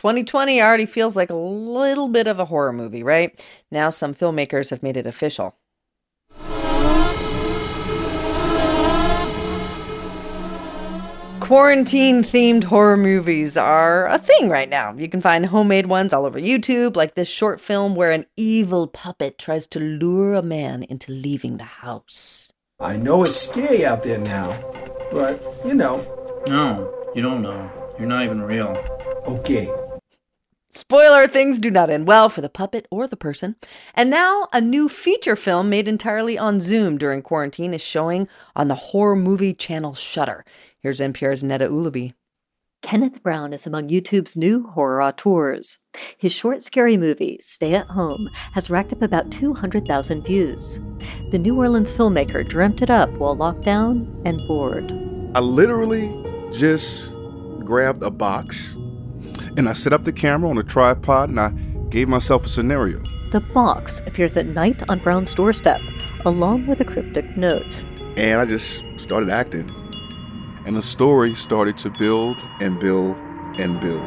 2020 already feels like a little bit of a horror movie, right? Now some filmmakers have made it official. Quarantine-themed horror movies are a thing right now. You can find homemade ones all over YouTube, like this short film where an evil puppet tries to lure a man into leaving the house. I know it's scary out there now, but, No, you don't know. You're not even real. Okay. Spoiler, things do not end well for the puppet or the person. And now a new feature film made entirely on Zoom during quarantine is showing on the horror movie channel Shudder. Here's NPR's Neda Ulaby. Kenneth Brown is among YouTube's new horror auteurs. His short, scary movie, Stay at Home, has racked up about 200,000 views. The New Orleans filmmaker dreamt it up while locked down and bored. I literally just grabbed a box and I set up the camera on a tripod and I gave myself a scenario. The box appears at night on Brown's doorstep, along with a cryptic note. And I just started acting. And the story started to build and build and build.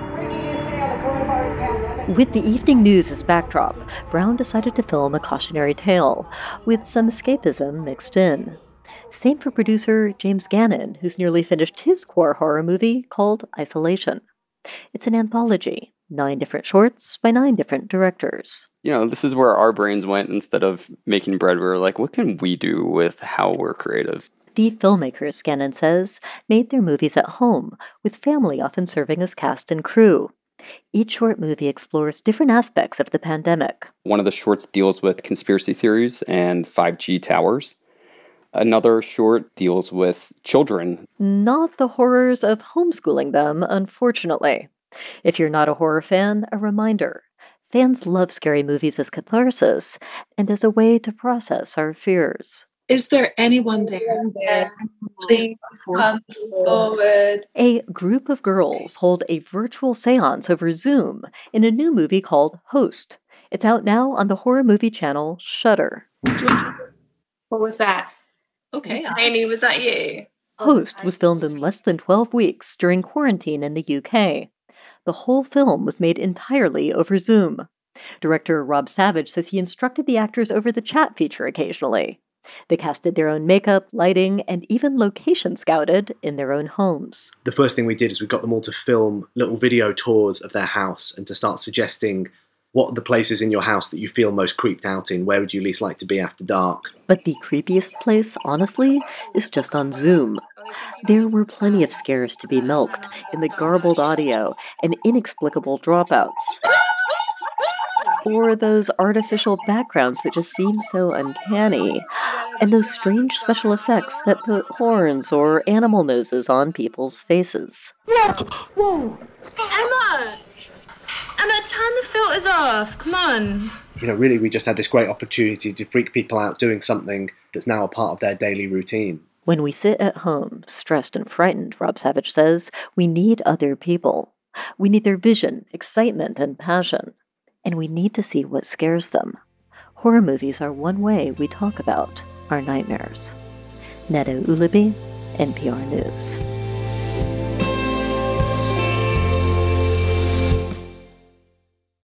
With the evening news as backdrop, Brown decided to film a cautionary tale, with some escapism mixed in. Same for producer James Gannon, who's nearly finished his core horror movie called Isolation. It's an anthology, 9 different shorts by 9 different directors. This is where our brains went. Instead of making bread, we were like, what can we do with how we're creative? The filmmakers, Gannon says, made their movies at home, with family often serving as cast and crew. Each short movie explores different aspects of the pandemic. One of the shorts deals with conspiracy theories and 5G towers. Another short deals with children. Not the horrors of homeschooling them, unfortunately. If you're not a horror fan, a reminder. Fans love scary movies as catharsis and as a way to process our fears. Is there anyone there? Please come forward. A group of girls hold a virtual seance over Zoom in a new movie called Host. It's out now on the horror movie channel Shudder. What was that? Okay, Amy, was that you? Host was filmed in less than 12 weeks during quarantine in the UK. The whole film was made entirely over Zoom. Director Rob Savage says he instructed the actors over the chat feature occasionally. They casted their own makeup, lighting, and even location scouted in their own homes. The first thing we did is we got them all to film little video tours of their house and to start suggesting what are the places in your house that you feel most creeped out in? Where would you least like to be after dark? But the creepiest place, honestly, is just on Zoom. There were plenty of scares to be milked in the garbled audio and inexplicable dropouts. Or those artificial backgrounds that just seem so uncanny. And those strange special effects that put horns or animal noses on people's faces. Whoa! Emma, turn the filters off. Come on. Really, we just had this great opportunity to freak people out doing something that's now a part of their daily routine. When we sit at home, stressed and frightened, Rob Savage says, we need other people. We need their vision, excitement, and passion. And we need to see what scares them. Horror movies are one way we talk about our nightmares. Neda Ulaby, NPR News.